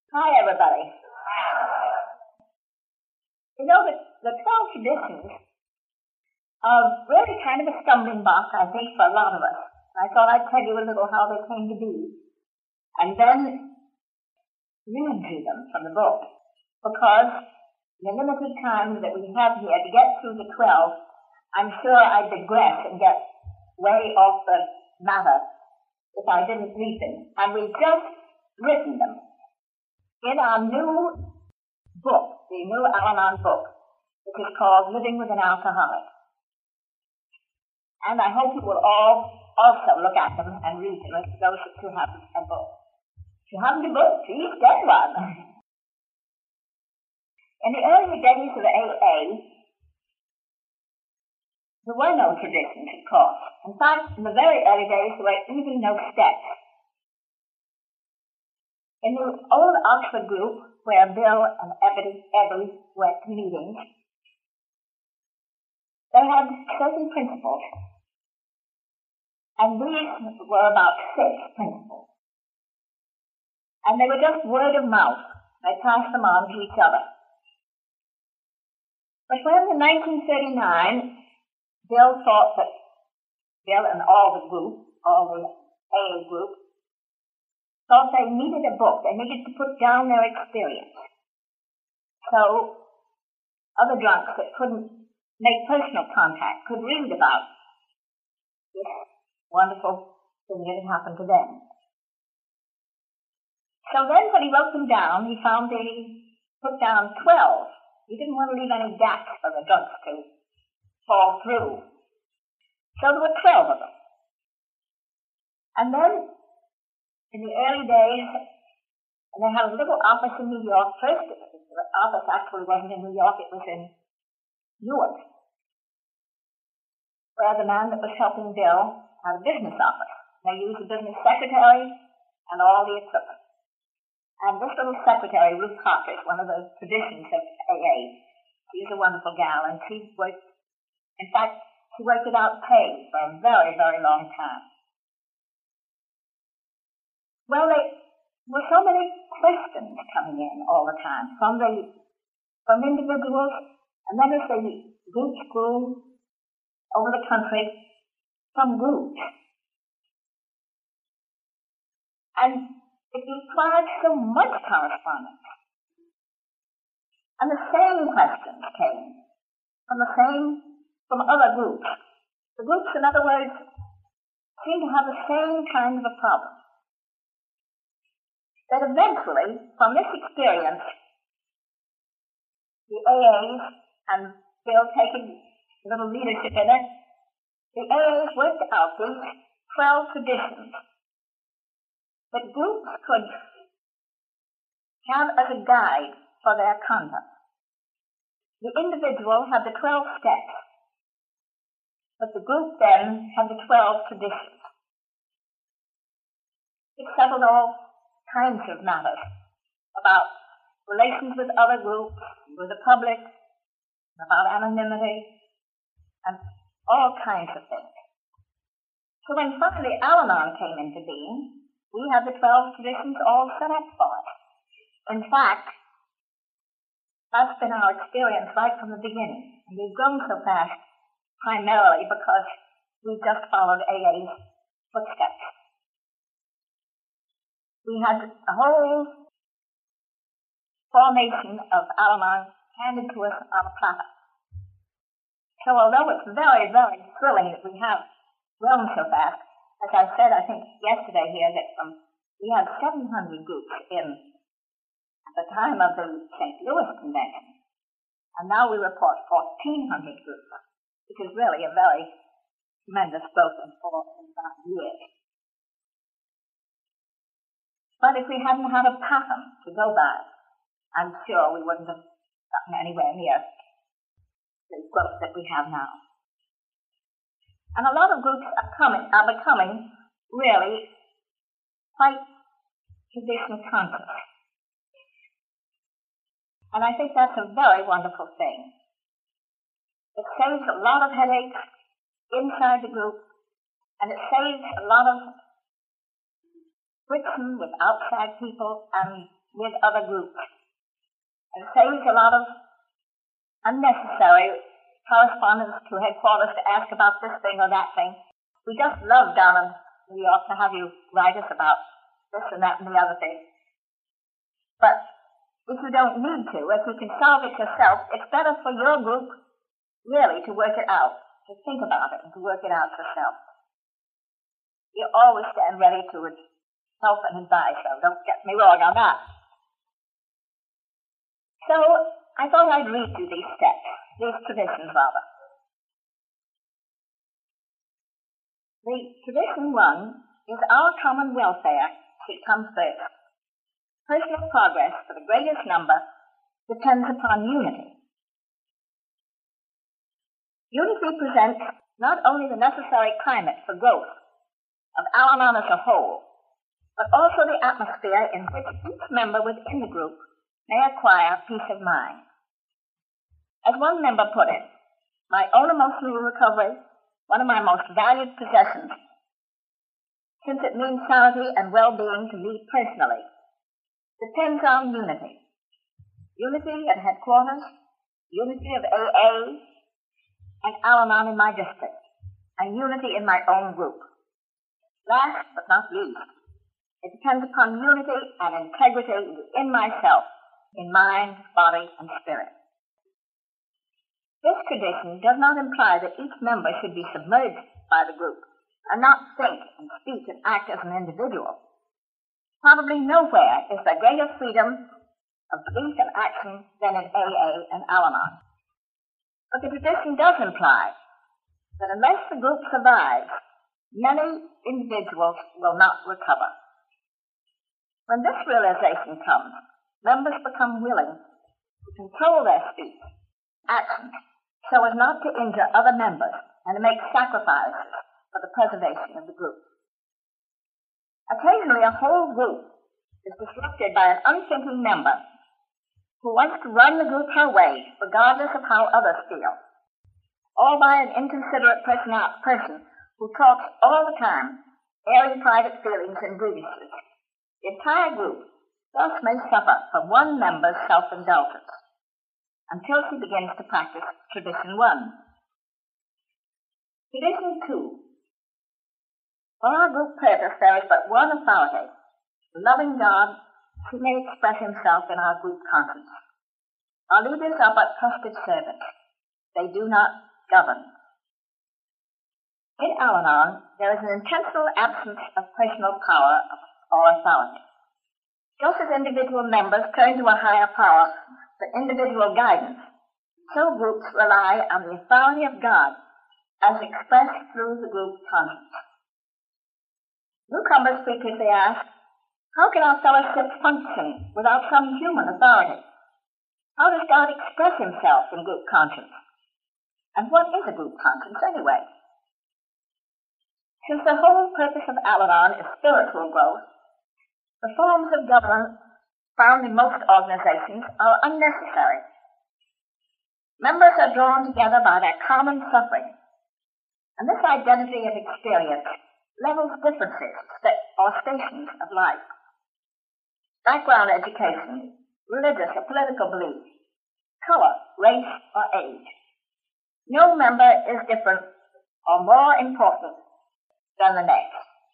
Hi, everybody. You know, the 12 traditions are really kind of a stumbling block, I think, for a lot of us. I thought I'd tell you a little how they came to be, and then read to them from the book, because in the limited time that we have here to get through the 12, I'm sure I'd digress and get way off the matter if I didn't read them. And we've just written them in our new book, the new Al-Anon book, which is called Living with an Alcoholic. And I hope you will all also look at them and read them, those who have a book. If you haven't a book, please get one. In the early days of AA, there were no traditions, of course. In fact, in the very early days, there were even no steps. In the old Oxford group, where Bill and Ebby went to meetings, they had certain principles, and these were about 6 principles. And they were just word of mouth. They passed them on to each other. But when in 1939, Bill thought that Bill and all the AA group, thought they needed a book. They needed to put down their experience. So other drunks that couldn't make personal contact could read about this wonderful thing that had happened to them. So then when he wrote them down, he found that he put down 12. He didn't want to leave any gaps for the drunks to fall through. So there were 12 of them. And then in the early days, and they had a little office in New York. First, the office actually wasn't in New York, it was in Newark, where the man that was helping Bill had a business office. They used a business secretary and all the equipment. And this little secretary, Ruth Harker, is one of the traditions of AA. She's a wonderful gal, and she worked, in fact, she worked without pay for a very, very long time. Well, there were so many questions coming in all the time from individuals, and then as the groups grew over the country, from groups. And it required so much correspondence. And the same questions came from other groups. The groups, in other words, seemed to have the same kind of a problem. That eventually, from this experience, the AAs, and Bill taking a little leadership in it, the AAs worked out these 12 traditions that groups could have as a guide for their conduct. The individual had the 12 steps, but the group then had the 12 traditions. It settled all kinds of matters about relations with other groups, with the public, about anonymity, and all kinds of things. So when finally Al-Anon came into being, we had the 12 traditions all set up for us. In fact, that's been our experience right from the beginning. And we've grown so fast primarily because we've just followed AA's footsteps. We had a whole formation of Al-Anon handed to us on a platter. So although it's very, very thrilling that we have grown so fast, as I said, I think yesterday here, that we had 700 groups in at the time of the St. Louis Convention, and now we report 1,400 groups, which is really a very tremendous growth in 4 years. But if we hadn't had a pattern to go by, I'm sure we wouldn't have gotten anywhere near the growth that we have now. And a lot of groups are becoming really quite tradition conscious. And I think that's a very wonderful thing. It saves a lot of headaches inside the group, and it saves a lot of friction with outside people, and with other groups. It saves a lot of unnecessary correspondence to headquarters to ask about this thing or that thing. We just love down in New York to have you write us about this and that and the other thing. But if you don't need to, if you can solve it yourself, it's better for your group really to work it out, to think about it and to work it out yourself. You always stand ready to help and advise, so don't get me wrong on that. So I thought I'd read you these steps, these traditions rather. The tradition 1 is our common welfare should come first. Personal progress for the greatest number depends upon unity. Unity presents not only the necessary climate for growth of Al-Anon as a whole, but also the atmosphere in which each member within the group may acquire peace of mind. As one member put it, my own emotional recovery, one of my most valued possessions, since it means sanity and well-being to me personally, depends on unity. Unity at headquarters, unity of AA and Al-Anon in my district, and unity in my own group. Last but not least, it depends upon unity and integrity in myself, in mind, body, and spirit. This tradition does not imply that each member should be submerged by the group and not think and speak and act as an individual. Probably nowhere is there greater freedom of belief and action than in AA and Al-Anon. But the tradition does imply that unless the group survives, many individuals will not recover. When this realization comes, members become willing to control their speech, actions, so as not to injure other members and to make sacrifices for the preservation of the group. Occasionally, a whole group is disrupted by an unthinking member who wants to run the group her way, regardless of how others feel, or by an inconsiderate person who talks all the time, airing private feelings and grievances. The entire group thus may suffer from one member's self-indulgence until she begins to practice tradition 1. Tradition 2. For our group purpose, there is but one authority, the loving God, who may express himself in our group conscience. Our leaders are but trusted servants. They do not govern. In Al-Anon, there is an intentional absence of personal power or authority. Just as individual members turn to a higher power for individual guidance, so groups rely on the authority of God as expressed through the group conscience. Newcomers frequently ask, how can our fellowship function without some human authority? How does God express himself in group conscience? And what is a group conscience anyway? Since the whole purpose of Al-Anon is spiritual growth, the forms of government found in most organizations are unnecessary. Members are drawn together by their common suffering, and this identity of experience levels differences or stations of life. Background education, religious or political belief, color, race, or age. No member is different or more important than the next.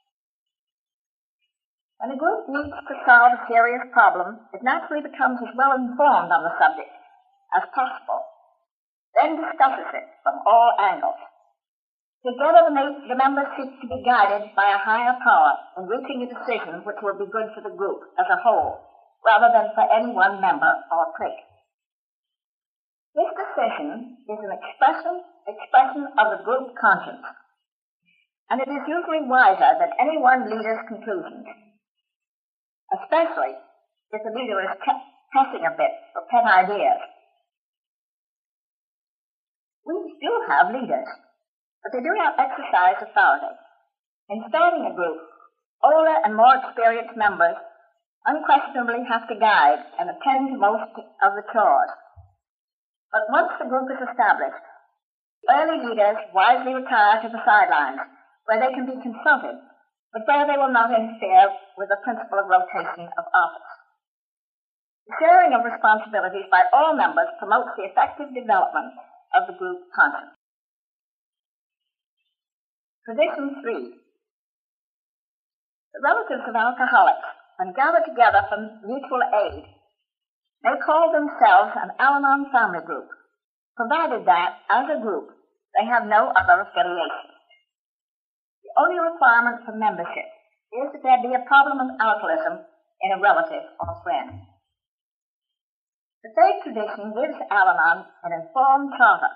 When a group needs to solve a serious problem, it naturally becomes as well informed on the subject as possible, then discusses it from all angles. Together, the members seek to be guided by a higher power in reaching a decision which will be good for the group as a whole, rather than for any one member or clique. This decision is an expression of the group conscience, and it is usually wiser than any one leader's conclusions, especially if the leader is pressing a bit for pet ideas. We do have leaders, but they do not exercise authority. In starting a group, older and more experienced members unquestionably have to guide and attend to most of the chores. But once the group is established, early leaders wisely retire to the sidelines, where they can be consulted, but where they will not interfere with the principle of rotation of office. The sharing of responsibilities by all members promotes the effective development of the group conscience. Tradition 3. The relatives of alcoholics, when gathered together for mutual aid, may call themselves an Al-Anon family group, provided that, as a group, they have no other affiliation. The only requirement for membership is that there be a problem of alcoholism in a relative or friend. The third tradition gives Al-Anon an informal charter,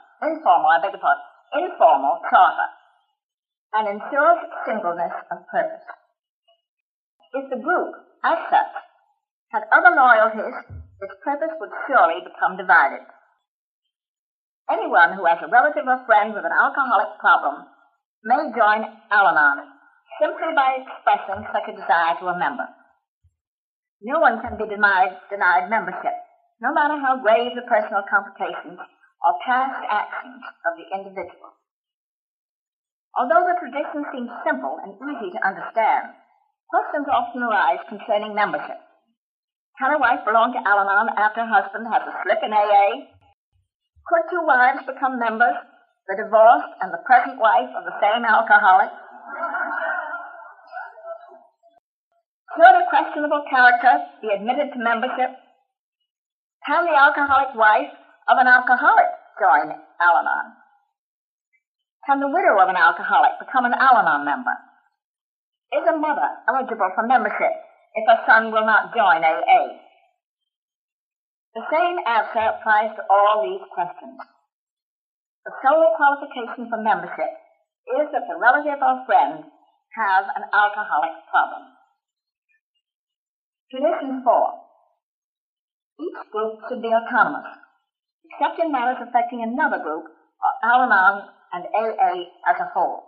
and ensures singleness of purpose. If the group, as such, had other loyalties, its purpose would surely become divided. Anyone who has a relative or friend with an alcoholic problem may join Al-Anon simply by expressing such a desire to a member. No one can be denied membership, no matter how grave the personal complications or past actions of the individual. Although the tradition seems simple and easy to understand, questions often arise concerning membership. Can a wife belong to Al-Anon after her husband has a slip in AA? Could two wives become members, the divorced and the present wife of the same alcoholic? Should a questionable character be admitted to membership? Can the alcoholic wife of an alcoholic join Al-Anon? Can the widow of an alcoholic become an Al-Anon member? Is a mother eligible for membership if her son will not join AA? The same answer applies to all these questions. The sole qualification for membership is that the relative or friend have an alcoholic problem. Tradition 4. Each group should be autonomous, except in matters affecting another group or Al-Anon and AA as a whole.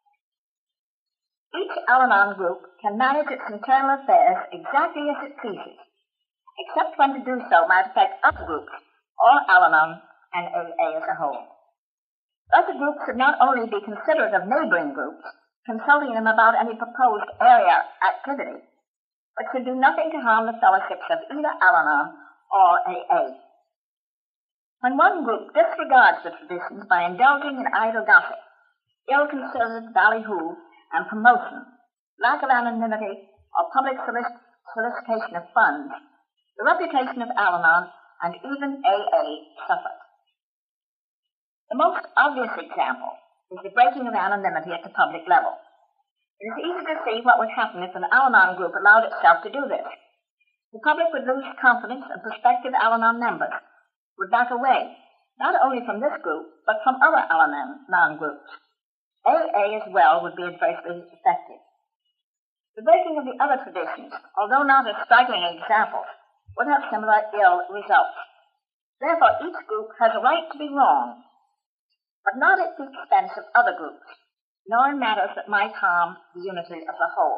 Each Al-Anon group can manage its internal affairs exactly as it pleases, except when to do so might affect other groups or Al-Anon and AA as a whole. Thus, a group should not only be considerate of neighboring groups, consulting them about any proposed area activity, but should do nothing to harm the fellowships of either Al-Anon or AA. When one group disregards the traditions by indulging in idle gossip, ill-considered ballyhoo and promotion, lack of anonymity, or public solicitation of funds, the reputation of Al-Anon and even AA suffers. The most obvious example is the breaking of anonymity at the public level. It is easy to see what would happen if an Al-Anon group allowed itself to do this. The public would lose confidence and prospective Al-Anon members would back away, not only from this group, but from other Al-Anon groups. AA as well would be adversely affected. The breaking of the other traditions, although not as striking examples, would have similar ill results. Therefore, each group has a right to be wrong, but not at the expense of other groups, nor in matters that might harm the unity of the whole.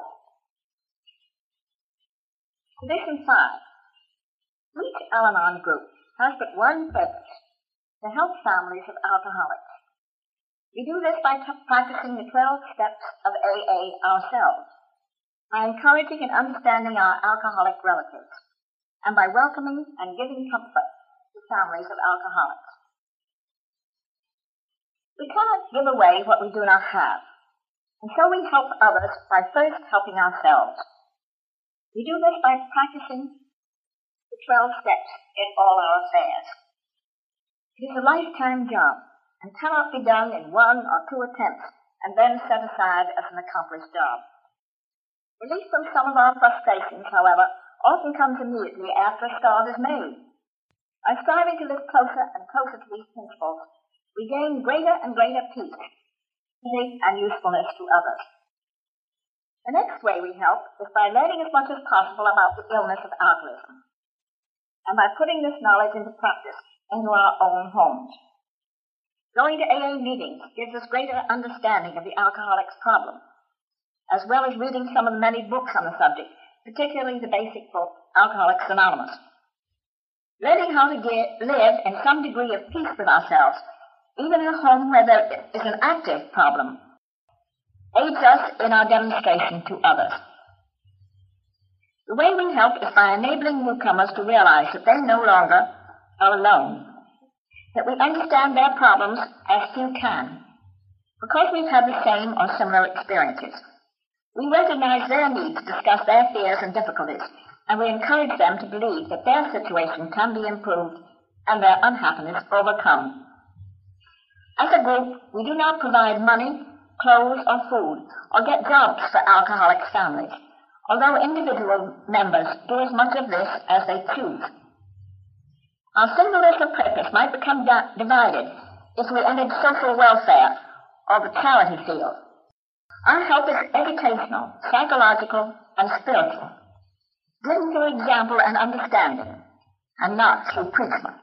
Tradition 5. Each Al-Anon group has but one purpose, to help families of alcoholics. We do this by practicing the 12 steps of AA ourselves, by encouraging and understanding our alcoholic relatives, and by welcoming and giving comfort to families of alcoholics. We cannot give away what we do not have, and so we help others by first helping ourselves. We do this by practicing the 12 steps in all our affairs. It is a lifetime job and cannot be done in 1 or 2 attempts and then set aside as an accomplished job. Relief from some of our frustrations, however, often comes immediately after a start is made. By striving to live closer and closer to these principles, we gain greater and greater peace, and usefulness to others. The next way we help is by learning as much as possible about the illness of alcoholism, and by putting this knowledge into practice into our own homes. Going to AA meetings gives us greater understanding of the alcoholic's problem, as well as reading some of the many books on the subject, particularly the basic book, Alcoholics Anonymous. Learning how to live in some degree of peace with ourselves, even in a home where there is an active problem, aids us in our demonstration to others. The way we help is by enabling newcomers to realize that they no longer are alone, that we understand their problems as few can, because we've had the same or similar experiences. We recognize their need to discuss their fears and difficulties, and we encourage them to believe that their situation can be improved and their unhappiness overcome. As a group, we do not provide money, clothes, or food, or get jobs for alcoholic families, although individual members do as much of this as they choose. Our singleness of purpose might become divided if we entered social welfare or the charity field. Our help is educational, psychological, and spiritual, given through example and understanding, and not through preachment.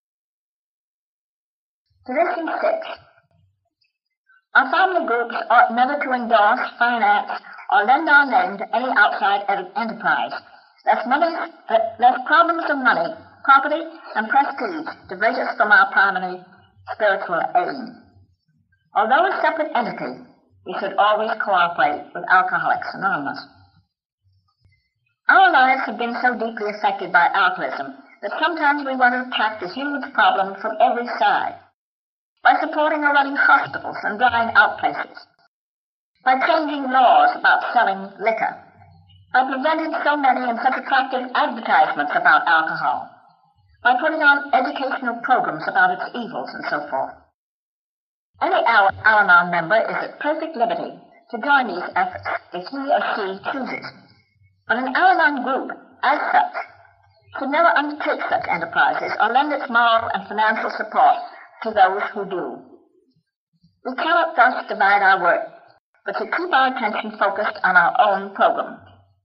Tradition 6. Our family groups ought never to endorse, finance, or lend our name to any outside enterprise, lest problems of money, property, and prestige divert us from our primary spiritual aim. Although a separate entity, we should always cooperate with Alcoholics Anonymous. Our lives have been so deeply affected by alcoholism that sometimes we want to attack the huge problem from every side. By supporting or running hospitals and drying out places, by changing laws about selling liquor, by preventing so many and such attractive advertisements about alcohol, by putting on educational programs about its evils and so forth. Any Al-Anon member is at perfect liberty to join these efforts if he or she chooses. But an Al-Anon group, as such, should never undertake such enterprises or lend its moral and financial support to those who do. We cannot thus divide our work, but should keep our attention focused on our own program.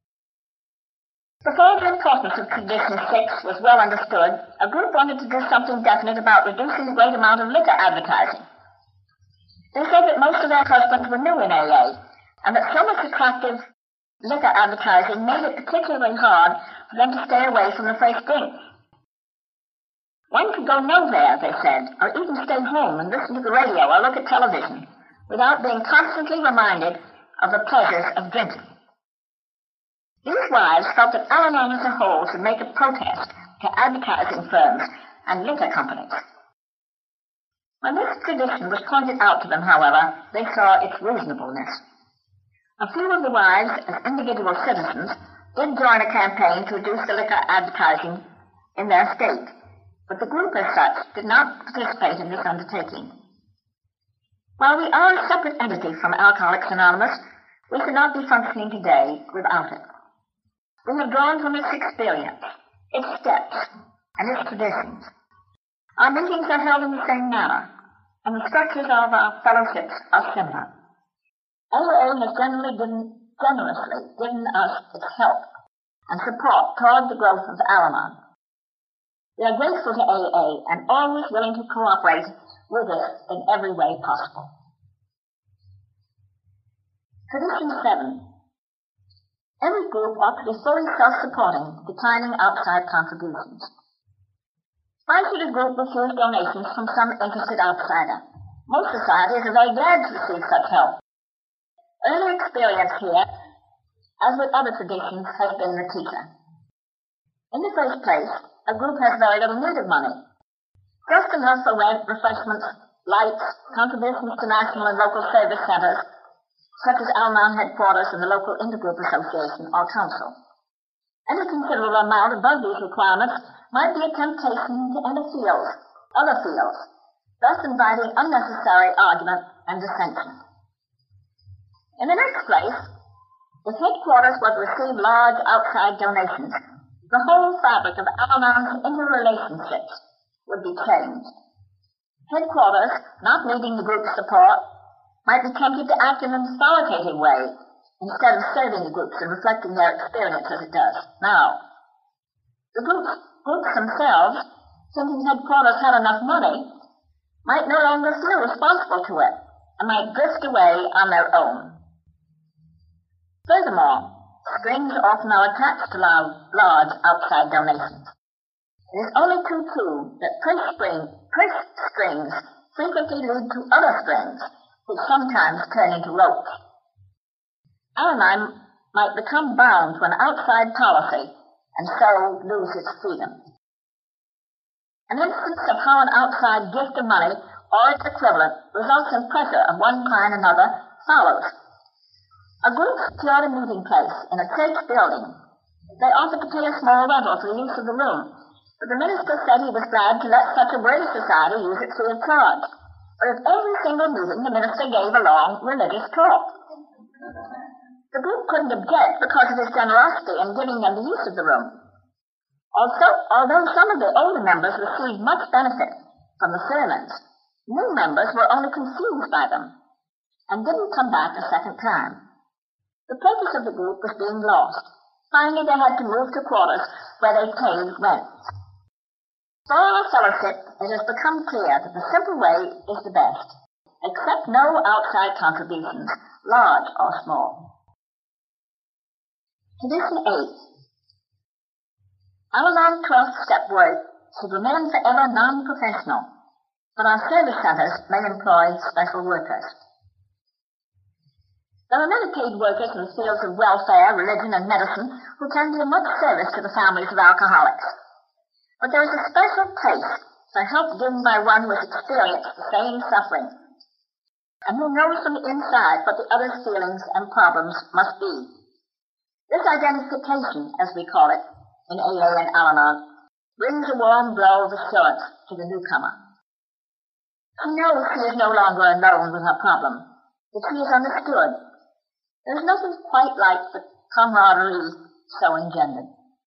Before the importance of Tradition 6 was well understood, a group wanted to do something definite about reducing the great amount of liquor advertising. They said that most of their husbands were new in AA, and that so much attractive liquor advertising made it particularly hard for them to stay away from the first drink. One could go nowhere, they said, or even stay home and listen to the radio or look at television without being constantly reminded of the pleasures of drinking. These wives felt that Al-Anon as a whole should make a protest to advertising firms and liquor companies. When this tradition was pointed out to them, however, they saw its reasonableness. A few of the wives, as individual citizens, did join a campaign to reduce the liquor advertising in their state, but the group as such did not participate in this undertaking. While we are a separate entity from Alcoholics Anonymous, we could not be functioning today without it. We have drawn from its experience, its steps, and its traditions. Our meetings are held in the same manner, and the structures of our fellowships are similar. AA has generously given us its help and support toward the growth of Al-Anon. We are grateful to AA and always willing to cooperate with it in every way possible. Tradition 7. Every group ought to be fully self-supporting, declining outside contributions. Why should a group refuse donations from some interested outsider? Most societies are very glad to receive such help. Early experience here, as with other traditions, has been the teacher. In the first place, a group has very little need of money. Just enough for rent, refreshments, lights, contributions to national and local service centers, such as Al-Anon headquarters and the local intergroup association or council. Any considerable amount above these requirements might be a temptation to enter other fields, thus inviting unnecessary argument and dissension. In the next place, if headquarters were to receive large outside donations, the whole fabric of Al-Anon's interrelationships would be changed. Headquarters, not needing the group's support, might be tempted to act in an authoritative way instead of serving the groups and reflecting their experience as it does now. The groups themselves, thinking headquarters had enough money, might no longer feel responsible to it and might drift away on their own. Furthermore, strings often are attached to large outside donations. It is only too true that purse strings frequently lead to other strings, which sometimes turn into ropes. Al-Anon might become bound to an outside policy and so lose its freedom. An instance of how an outside gift of money or its equivalent results in pressure of one kind or another follows. A group secured a meeting place in a church building. They offered to pay a small rental for the use of the room, but the minister said he was glad to let such a worthy society use it free of charge. But at every single meeting, the minister gave a long religious talk. The group couldn't object because of his generosity in giving them the use of the room. Also, although some of the older members received much benefit from the sermons, new members were only confused by them and didn't come back a second time. The purpose of the group was being lost. Finally, they had to move to quarters where they paid rent. For our fellowship, it has become clear that the simple way is the best. Accept no outside contributions, large or small. Tradition 8. Al-Anon 12-step work should remain forever non-professional, but our service centers may employ special workers. There are many paid workers in the fields of welfare, religion, and medicine who can do much service to the families of alcoholics. But there is a special place for help given by one who has experienced the same suffering, and who knows from the inside what the other's feelings and problems must be. This identification, as we call it, in AA and Al-Anon, brings a warm glow of assurance to the newcomer. She knows she is no longer alone with her problem, that she is understood. There's nothing quite like the camaraderie so engendered.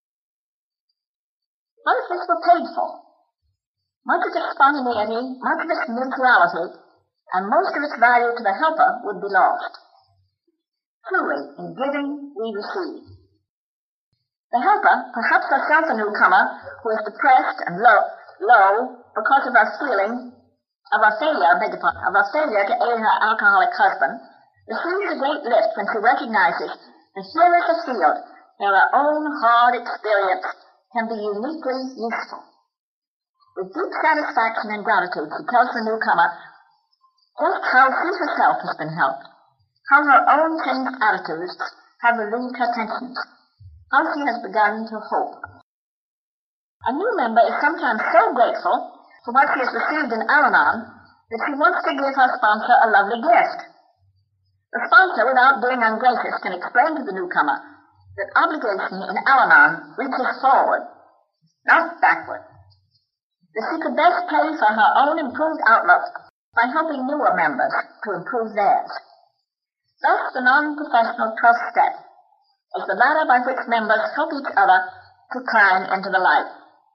What if this were paid for? Much of its spontaneity, much of its mutuality, and most of its value to the helper would be lost. Truly, in giving, we receive. The helper, perhaps herself a newcomer, who is depressed and low because of her feeling of her failure to aid her alcoholic husband, receives a great lift when she recognizes that here is a field where her own hard experience can be uniquely useful. With deep satisfaction and gratitude, she tells the newcomer just how she herself has been helped, how her own changed attitudes have relieved her tensions, how she has begun to hope. A new member is sometimes so grateful for what she has received in Al-Anon that she wants to give her sponsor a lovely gift. The sponsor, without being ungracious, can explain to the newcomer that obligation in Al-Anon reaches forward, not backward. That she could best pay for her own improved outlook by helping newer members to improve theirs. Thus, the non-professional 12th step is the ladder by which members help each other to climb into the light.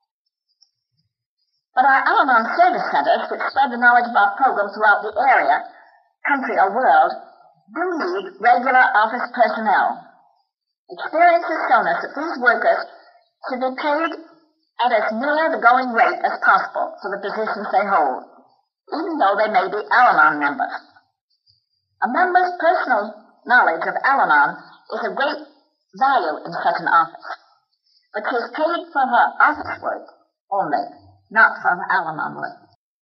But our Al-Anon service centers, which spread the knowledge of our program throughout the area, country, or world, do need regular office personnel. Experience has shown us that these workers should be paid at as near the going rate as possible for the positions they hold, even though they may be Al-Anon members. A member's personal knowledge of Al-Anon is of great value in such an office, but she is paid for her office work only, not for her Al-Anon work.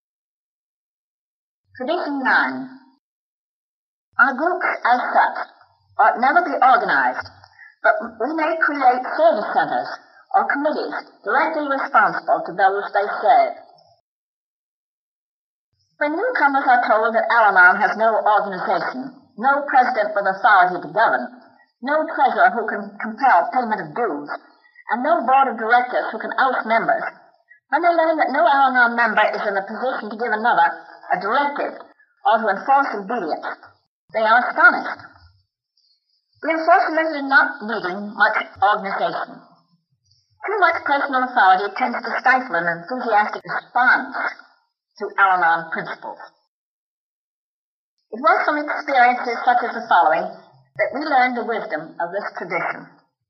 Tradition 9. Our groups, as such, ought never be organized, but we may create service centers or committees directly responsible to those they serve. When newcomers are told that Al-Anon has no organization, no president with authority to govern, no treasurer who can compel payment of dues, and no board of directors who can oust members, when they learn that no Al-Anon member is in a position to give another a directive or to enforce obedience, they are astonished. Reinforcement is not needing much organization. Too much personal authority tends to stifle an enthusiastic response to Al-Anon principles. It was from experiences such as the following that we learned the wisdom of this tradition.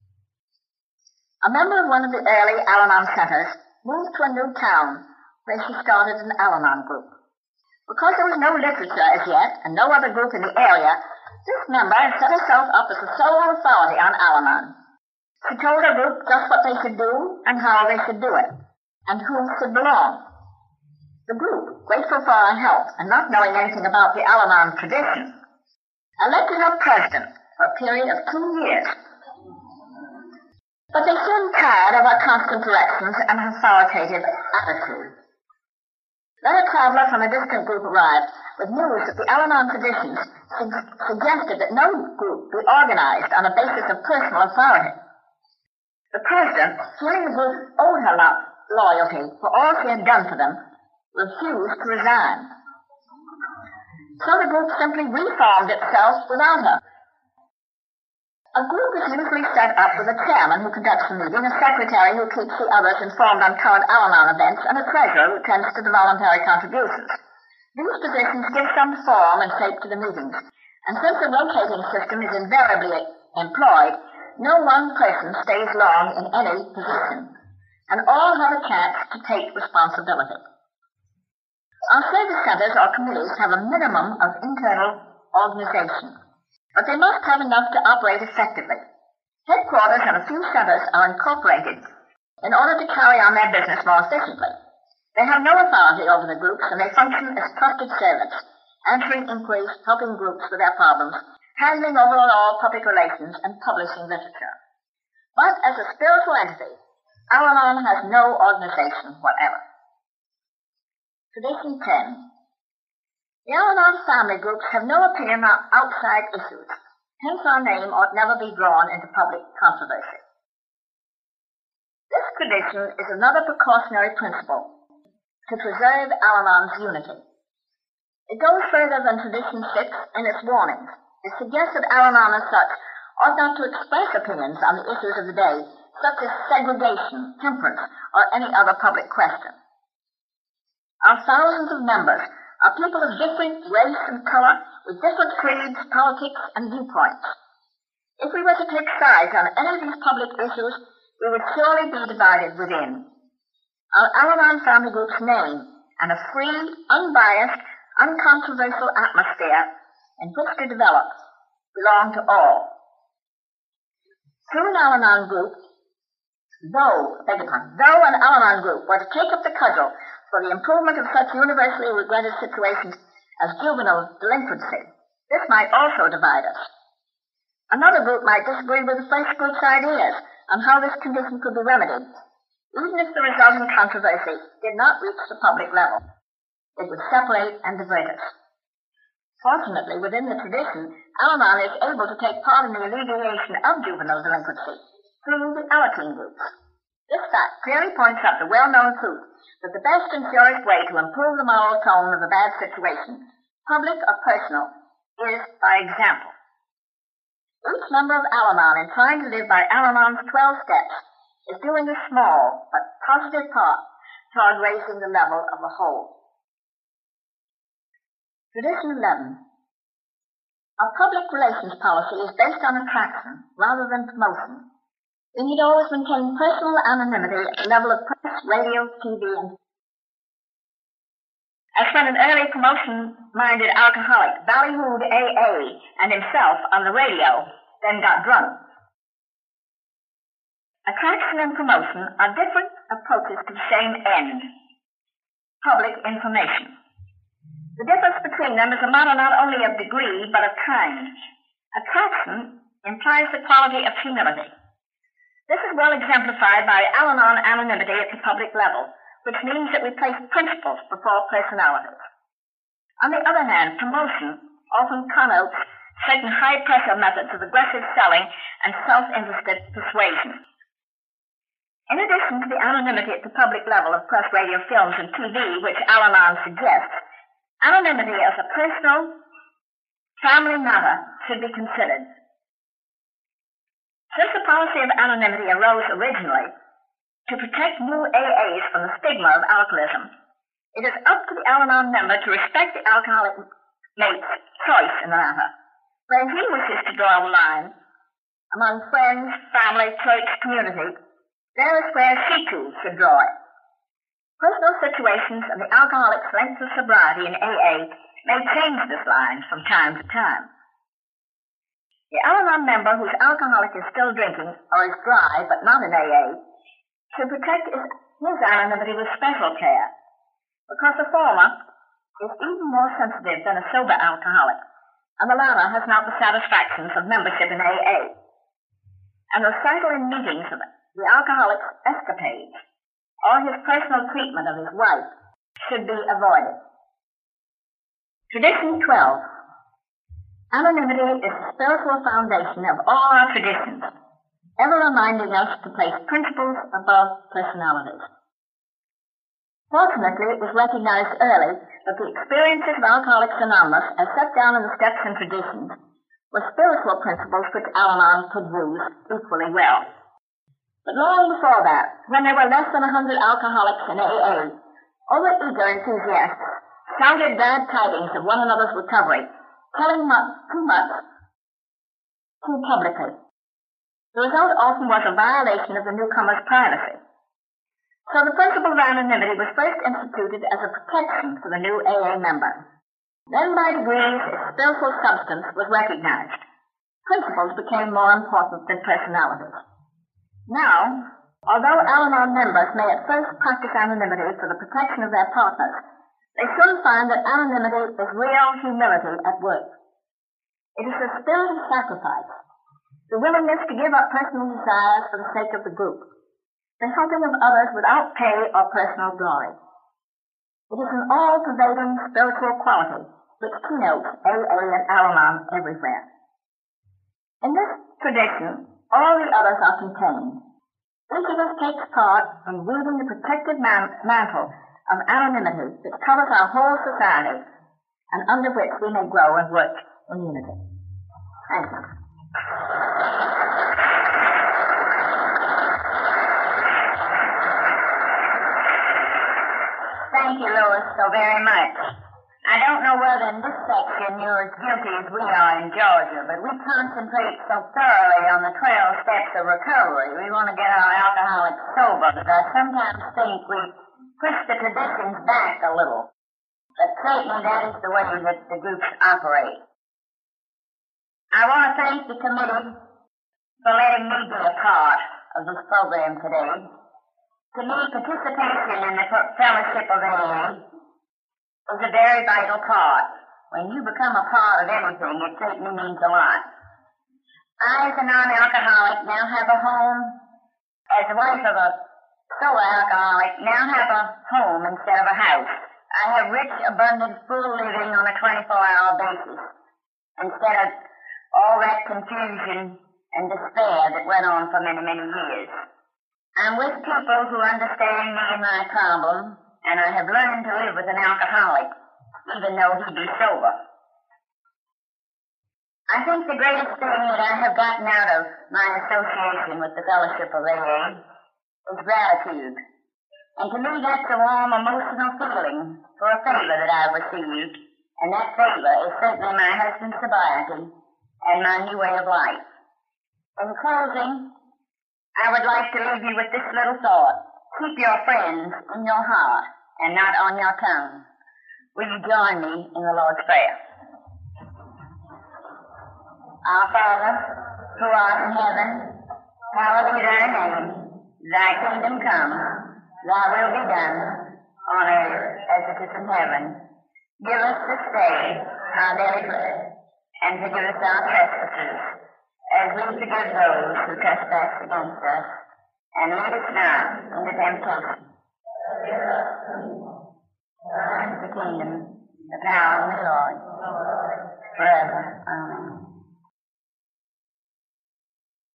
A member of one of the early Al-Anon centers moved to a new town where she started an Al-Anon group. Because there was no literature as yet and no other group in the area, this member set herself up as the sole authority on Al-Anon. She told her group just what they should do and how they should do it, and who should belong. The group, grateful for our help and not knowing anything about the Al-Anon tradition, elected her president for a period of 2 years But they soon tired of our constant directions and authoritative attitude. Then a traveler from a distant group arrived with news that the Al-Anon traditions suggested that no group be organized on a basis of personal authority. The president, feeling the group owed her loyalty for all she had done for them, refused to resign. So the group simply reformed itself without her. A group is usually set up with a chairman who conducts the meeting, a secretary who keeps the others informed on current Al-Anon events, and a treasurer who tends to the voluntary contributions. These positions give some form and shape to the meetings, and since the rotating system is invariably employed, no one person stays long in any position, and all have a chance to take responsibility. Our service centers or committees have a minimum of internal organization, but they must have enough to operate effectively. Headquarters and a few centers are incorporated in order to carry on their business more efficiently. They have no authority over the groups, and they function as trusted servants, answering inquiries, helping groups with their problems, handling overall public relations, and publishing literature. But as a spiritual entity, Al-Anon has no organization whatever. Tradition 10. The Al-Anon family groups have no opinion on outside issues. Hence our name ought never be drawn into public controversy. This tradition is another precautionary principle to preserve Al-Anon's unity. It goes further than Tradition 6 in its warnings. It suggests that Al-Anon as such ought not to express opinions on the issues of the day, such as segregation, temperance, or any other public question. Our thousands of members are people of different race and color, with different creeds, politics, and viewpoints. If we were to take sides on any of these public issues, we would surely be divided within. Our Al-Anon family group's name and a free, unbiased, uncontroversial atmosphere in which to develop belong to all. Through an Al-Anon group, though an Al-Anon group were to take up the cudgel for the improvement of such universally regretted situations as juvenile delinquency, this might also divide us. Another group might disagree with the first group's ideas on how this condition could be remedied, even if the resulting controversy did not reach the public level. It would separate and divide us. Fortunately, within the tradition, Al-Anon is able to take part in the alleviation of juvenile delinquency through the Alateen groups. This fact clearly points out the well-known truth that the best and surest way to improve the moral tone of a bad situation, public or personal, is by example. Each member of Al-Anon, in trying to live by Al-Anon's 12 steps, is doing a small but positive part toward raising the level of the whole. Tradition 11. Our public relations policy is based on attraction rather than promotion. We need always maintain personal anonymity at the level of press, radio, TV, and... As when an early promotion-minded alcoholic ballyhooed AA and himself on the radio, then got drunk. Attraction and promotion are different approaches to the same end, public information. The difference between them is a matter not only of degree, but of kind. Attraction implies the quality of humility. This is well exemplified by Al-Anon anonymity at the public level, which means that we place principles before personalities. On the other hand, promotion often connotes certain high-pressure methods of aggressive selling and self-interested persuasion. In addition to the anonymity at the public level of press, radio, films, and TV, which Al-Anon suggests, anonymity as a personal, family matter should be considered. Since the policy of anonymity arose originally to protect new AAs from the stigma of alcoholism, it is up to the Al-Anon member to respect the alcoholic mate's choice in the matter. When he wishes to draw the line among friends, family, church, community, there is where she too should draw it. Personal situations and the alcoholic's length of sobriety in AA may change this line from time to time. The Al-Anon member whose alcoholic is still drinking or is dry but not in AA should protect his anonymity with special care, because the former is even more sensitive than a sober alcoholic, and the latter has not the satisfactions of membership in AA. And recital in meetings of the alcoholic's escapades or his personal treatment of his wife should be avoided. Tradition 12. Anonymity is the spiritual foundation of all our traditions, ever reminding us to place principles above personalities. Fortunately, it was recognized early that the experiences of Alcoholics Anonymous, as set down in the steps and traditions, were spiritual principles which Al-Anon could use equally well. But long before that, when there were less than 100 alcoholics in AA, overeager enthusiasts shouted bad tidings of one another's recovery, telling too much too publicly. The result often was a violation of the newcomer's privacy. So the principle of anonymity was first instituted as a protection for the new AA member. Then by degrees, its spiritual substance was recognized. Principles became more important than personalities. Now, although Al-Anon members may at first practice anonymity for the protection of their partners, they soon find that anonymity is real humility at work. It is the spirit of sacrifice, the willingness to give up personal desires for the sake of the group, the helping of others without pay or personal glory. It is an all-pervading spiritual quality which keynotes AA and Al-Anon everywhere. In this tradition, all the others are contained. Each of us takes part in weaving the protective mantle of anonymity that covers our whole society and under which we may grow and work in unity. Thank you. Thank you, Lois, so very much. I don't know whether in this section you're as guilty as we are in Georgia, but we concentrate so thoroughly on the 12 steps of recovery. We want to get our alcoholics sober, but I sometimes think we push the traditions back a little. But certainly that is the way that the groups operate. I want to thank the committee for letting me be a part of this program today. To me, participation in the fellowship of AA is a very vital part. When you become a part of anything, it certainly means a lot. I, as a non-alcoholic, now have a home. As the wife of a sober alcoholic, now have a home instead of a house. I have rich, abundant, full living on a 24-hour basis, instead of all that confusion and despair that went on for many, many years. I'm with people who understand me and my problem, and I have learned to live with an alcoholic, even though he be sober. I think the greatest thing that I have gotten out of my association with the Fellowship of AA is gratitude. And to me, that's a warm, emotional feeling for a favor that I've received, and that favor is certainly my husband's sobriety and my new way of life. In closing, I would like to leave you with this little thought. Keep your friends in your heart and not on your tongue. Will you join me in the Lord's Prayer? Our Father, who art in heaven, hallowed be thy name. Thy kingdom come, thy will be done, on earth as it is in heaven. Give us this day our daily bread, and forgive us our trespasses, as we forgive those who trespass against us. And lead us not into temptation. The kingdom, the power, and the glory, forever. Amen.